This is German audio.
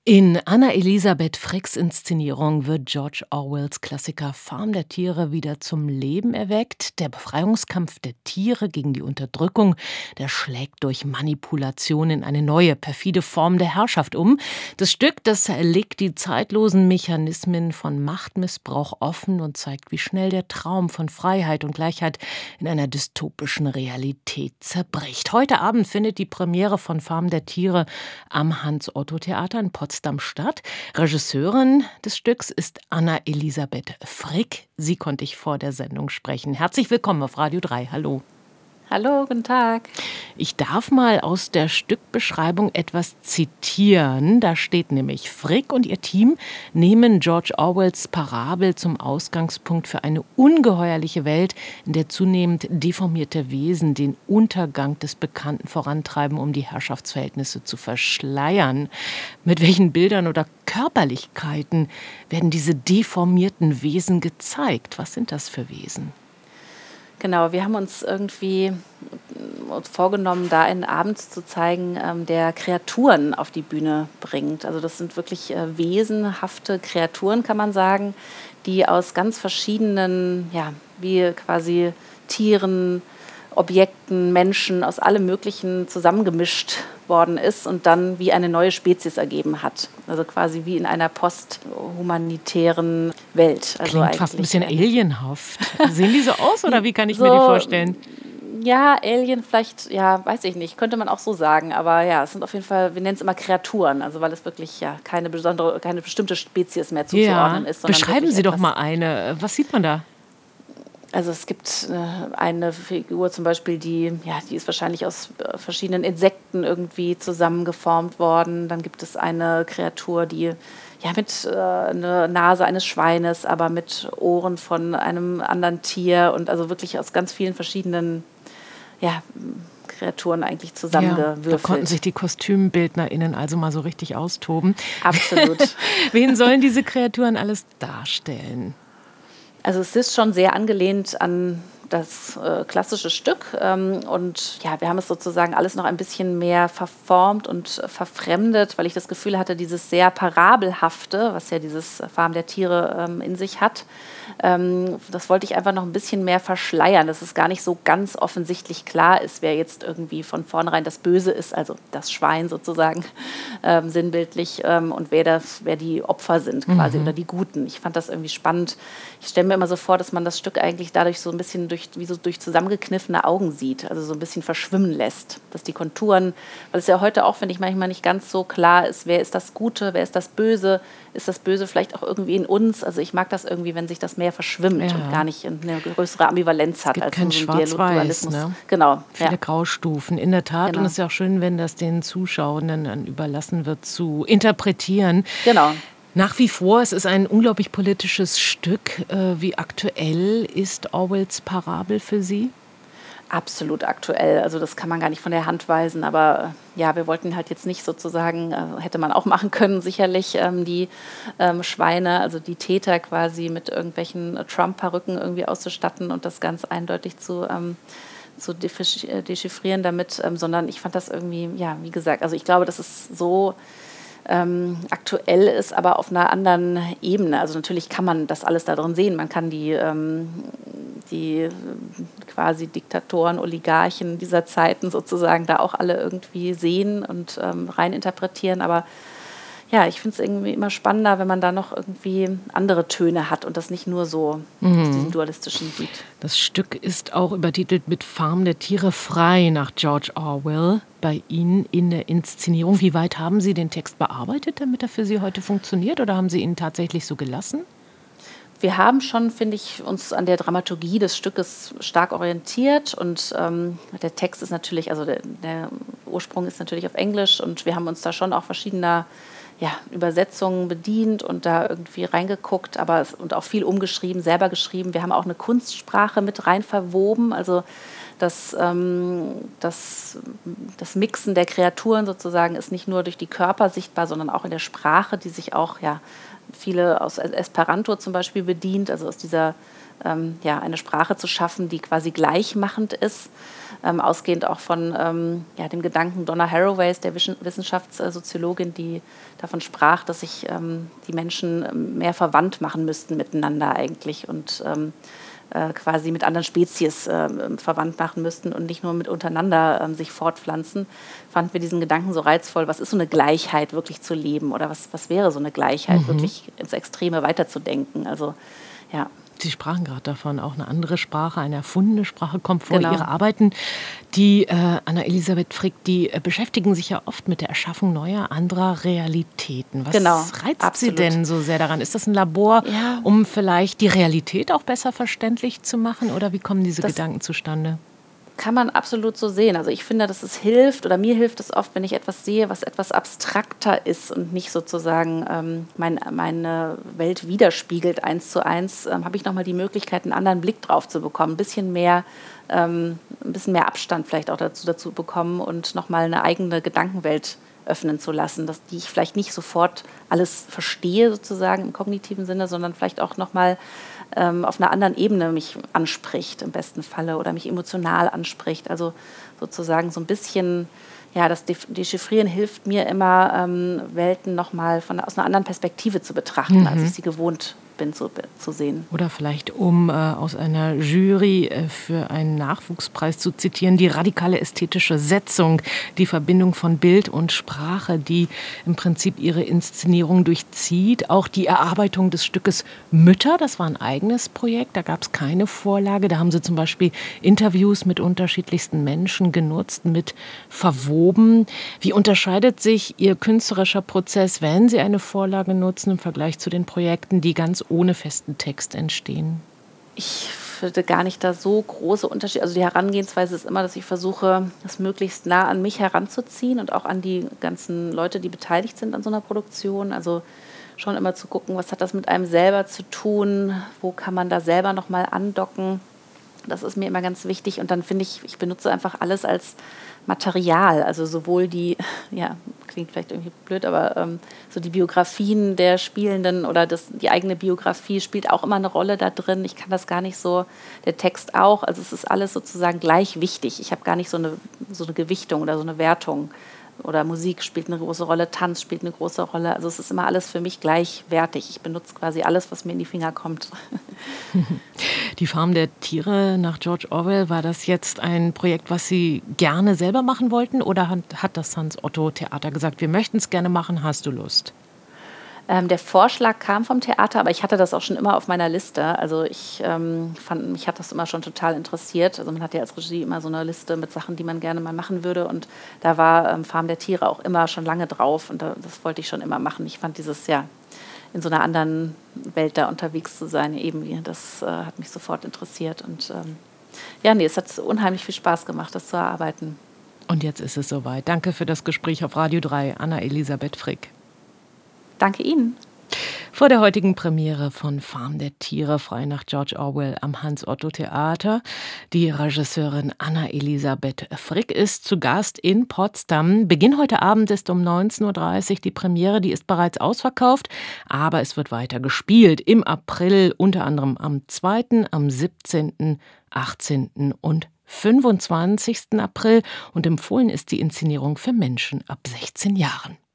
In Anna-Elisabeth Fricks Inszenierung wird George Orwells Klassiker Farm der Tiere wieder zum Leben erweckt. Der Befreiungskampf der Tiere gegen die Unterdrückung, der schlägt durch Manipulation in eine neue, perfide Form der Herrschaft um. Das Stück, das legt die zeitlosen Mechanismen von Machtmissbrauch offen und zeigt, wie schnell der Traum von Freiheit und Gleichheit in einer dystopischen Realität zerbricht. Heute Abend findet die Premiere von Farm der Tiere am Hans-Otto-Theater in Potsdam statt. Regisseurin des Stücks ist Anna-Elisabeth Frick. Sie konnte ich vor der Sendung sprechen. Herzlich willkommen auf Radio 3. Hallo. Hallo, guten Tag. Ich darf mal aus der Stückbeschreibung etwas zitieren. Da steht nämlich: Frick und ihr Team nehmen George Orwells Parabel zum Ausgangspunkt für eine ungeheuerliche Welt, in der zunehmend deformierte Wesen den Untergang des Bekannten vorantreiben, um die Herrschaftsverhältnisse zu verschleiern. Mit welchen Bildern oder Körperlichkeiten werden diese deformierten Wesen gezeigt? Was sind das für Wesen? Genau, wir haben uns irgendwie vorgenommen, da einen Abend zu zeigen, der Kreaturen auf die Bühne bringt. Also das sind wirklich wesenhafte Kreaturen, kann man sagen, die aus ganz verschiedenen, ja, wie quasi Tieren, Objekten, Menschen, aus allem Möglichen zusammengemischt worden ist und dann wie eine neue Spezies ergeben hat. Also quasi wie in einer posthumanitären Welt. Also klingt fast ein bisschen alienhaft. Sehen die so aus oder wie kann ich mir die vorstellen? Ja, Alien vielleicht, ja, weiß ich nicht, könnte man auch so sagen. Aber ja, es sind auf jeden Fall, wir nennen es immer Kreaturen, also weil es wirklich ja keine bestimmte Spezies mehr zuzuordnen ist. Beschreiben Sie doch mal eine. Was sieht man da? Also es gibt eine Figur zum Beispiel, die ist wahrscheinlich aus verschiedenen Insekten irgendwie zusammengeformt worden. Dann gibt es eine Kreatur, die mit einer Nase eines Schweines, aber mit Ohren von einem anderen Tier und also wirklich aus ganz vielen verschiedenen Kreaturen eigentlich zusammengewürfelt. Ja, da konnten sich die KostümbildnerInnen also mal so richtig austoben. Absolut. Wen sollen diese Kreaturen alles darstellen? Also es ist schon sehr angelehnt an das klassische Stück und ja, wir haben es sozusagen alles noch ein bisschen mehr verformt und verfremdet, weil ich das Gefühl hatte, dieses sehr Parabelhafte, was ja dieses Farm der Tiere in sich hat, das wollte ich einfach noch ein bisschen mehr verschleiern, dass es gar nicht so ganz offensichtlich klar ist, wer jetzt irgendwie von vornherein das Böse ist, also das Schwein sozusagen sinnbildlich und wer die Opfer sind quasi oder die Guten. Ich fand das irgendwie spannend. Ich stelle mir immer so vor, dass man das Stück eigentlich dadurch so ein bisschen durch zusammengekniffene Augen sieht, also so ein bisschen verschwimmen lässt, dass die Konturen, weil es ja heute auch, finde ich, manchmal nicht ganz so klar ist, wer ist das Gute, wer ist das Böse vielleicht auch irgendwie in uns, also ich mag das irgendwie, wenn sich das mehr verschwimmt und gar nicht eine größere Ambivalenz hat. Es gibt als kein so Schwarz-Weiß, ne? Genau. Viele Graustufen, in der Tat, Genau. Und es ist ja auch schön, wenn das den Zuschauenden dann überlassen wird, zu interpretieren. Genau. Nach wie vor, es ist ein unglaublich politisches Stück. Wie aktuell ist Orwells Parabel für Sie? Absolut aktuell, also das kann man gar nicht von der Hand weisen, aber ja, wir wollten halt jetzt nicht sozusagen, hätte man auch machen können sicherlich, die Schweine, also die Täter quasi mit irgendwelchen Trump-Perücken irgendwie auszustatten und das ganz eindeutig zu dechiffrieren damit, sondern ich fand das irgendwie, ja, wie gesagt, also ich glaube, das ist so aktuell ist, aber auf einer anderen Ebene. Also natürlich kann man das alles da drin sehen. Man kann die quasi Diktatoren, Oligarchen dieser Zeiten sozusagen da auch alle irgendwie sehen und rein interpretieren. Aber ja, ich finde es irgendwie immer spannender, wenn man da noch irgendwie andere Töne hat und das nicht nur so aus diesem Dualistischen sieht. Das Stück ist auch übertitelt mit Farm der Tiere frei nach George Orwell bei Ihnen in der Inszenierung. Wie weit haben Sie den Text bearbeitet, damit er für Sie heute funktioniert, oder haben Sie ihn tatsächlich so gelassen? Wir haben schon, finde ich, uns an der Dramaturgie des Stückes stark orientiert und der Text ist natürlich, also der Ursprung ist natürlich auf Englisch und wir haben uns da schon auch verschiedener Übersetzungen bedient und da irgendwie reingeguckt, und auch viel umgeschrieben, selber geschrieben. Wir haben auch eine Kunstsprache mit rein verwoben, also Das Mixen der Kreaturen sozusagen ist nicht nur durch die Körper sichtbar, sondern auch in der Sprache, die sich auch viele aus Esperanto zum Beispiel bedient, also aus dieser eine Sprache zu schaffen, die quasi gleichmachend ist, ausgehend auch von dem Gedanken Donna Haraways, der Wissenschaftssoziologin, die davon sprach, dass sich die Menschen mehr verwandt machen müssten miteinander eigentlich und quasi mit anderen Spezies verwandt machen müssten und nicht nur mit untereinander sich fortpflanzen, fanden wir diesen Gedanken so reizvoll. Was ist so eine Gleichheit wirklich zu leben oder was wäre so eine Gleichheit wirklich ins Extreme weiterzudenken? Also ja. Sie sprachen gerade davon, auch eine andere Sprache, eine erfundene Sprache kommt vor. Genau. Ihre Arbeiten, die Anna-Elisabeth Frick, die beschäftigen sich ja oft mit der Erschaffung neuer, anderer Realitäten. Was reizt absolut. Sie denn so sehr daran? Ist das ein Labor, um vielleicht die Realität auch besser verständlich zu machen? Oder wie kommen diese Gedanken zustande? Kann man absolut so sehen. Also ich finde, dass es hilft oder mir hilft es oft, wenn ich etwas sehe, was etwas abstrakter ist und nicht sozusagen meine Welt widerspiegelt 1:1, habe ich nochmal die Möglichkeit, einen anderen Blick drauf zu bekommen, ein bisschen mehr Abstand vielleicht auch dazu bekommen und nochmal eine eigene Gedankenwelt öffnen zu lassen, die ich vielleicht nicht sofort alles verstehe sozusagen im kognitiven Sinne, sondern vielleicht auch nochmal auf einer anderen Ebene mich anspricht im besten Falle oder mich emotional anspricht. Also sozusagen so ein bisschen, das Dechiffrieren hilft mir immer, Welten nochmal aus einer anderen Perspektive zu betrachten, als ich sie gewohnt bin zu sehen. Oder vielleicht, um aus einer Jury für einen Nachwuchspreis zu zitieren, die radikale ästhetische Setzung, die Verbindung von Bild und Sprache, die im Prinzip ihre Inszenierung durchzieht. Auch die Erarbeitung des Stückes Mütter, das war ein eigenes Projekt, da gab es keine Vorlage. Da haben Sie zum Beispiel Interviews mit unterschiedlichsten Menschen genutzt, mit verwoben. Wie unterscheidet sich Ihr künstlerischer Prozess, wenn Sie eine Vorlage nutzen, im Vergleich zu den Projekten, die ganz ohne festen Text entstehen? Ich finde gar nicht da so große Unterschiede. Also die Herangehensweise ist immer, dass ich versuche, das möglichst nah an mich heranzuziehen und auch an die ganzen Leute, die beteiligt sind an so einer Produktion. Also schon immer zu gucken, was hat das mit einem selber zu tun, wo kann man da selber nochmal andocken. Das ist mir immer ganz wichtig. Und dann finde ich benutze einfach alles als Material. Also sowohl die, klingt vielleicht irgendwie blöd, aber so die Biografien der Spielenden oder die eigene Biografie spielt auch immer eine Rolle da drin. Ich kann das gar nicht so, der Text auch. Also es ist alles sozusagen gleich wichtig. Ich habe gar nicht so eine Gewichtung oder so eine Wertung. Oder Musik spielt eine große Rolle, Tanz spielt eine große Rolle. Also es ist immer alles für mich gleichwertig. Ich benutze quasi alles, was mir in die Finger kommt. Die Farm der Tiere nach George Orwell, war das jetzt ein Projekt, was Sie gerne selber machen wollten? Oder hat das Hans-Otto-Theater gesagt, wir möchten es gerne machen, hast du Lust? Der Vorschlag kam vom Theater, aber ich hatte das auch schon immer auf meiner Liste. Also mich hat das immer schon total interessiert. Also man hat ja als Regie immer so eine Liste mit Sachen, die man gerne mal machen würde. Und da war Farm der Tiere auch immer schon lange drauf. Und das wollte ich schon immer machen. Ich fand dieses, in so einer anderen Welt da unterwegs zu sein, eben, das hat mich sofort interessiert. Und es hat unheimlich viel Spaß gemacht, das zu erarbeiten. Und jetzt ist es soweit. Danke für das Gespräch auf Radio 3, Anna-Elisabeth Frick. Danke Ihnen. Vor der heutigen Premiere von Farm der Tiere, frei nach George Orwell am Hans-Otto-Theater. Die Regisseurin Anna-Elisabeth Frick ist zu Gast in Potsdam. Beginn heute Abend ist um 19:30 Uhr die Premiere, die ist bereits ausverkauft, aber es wird weiter gespielt. Im April unter anderem am 2., am 17., 18. und 25. April und empfohlen ist die Inszenierung für Menschen ab 16 Jahren.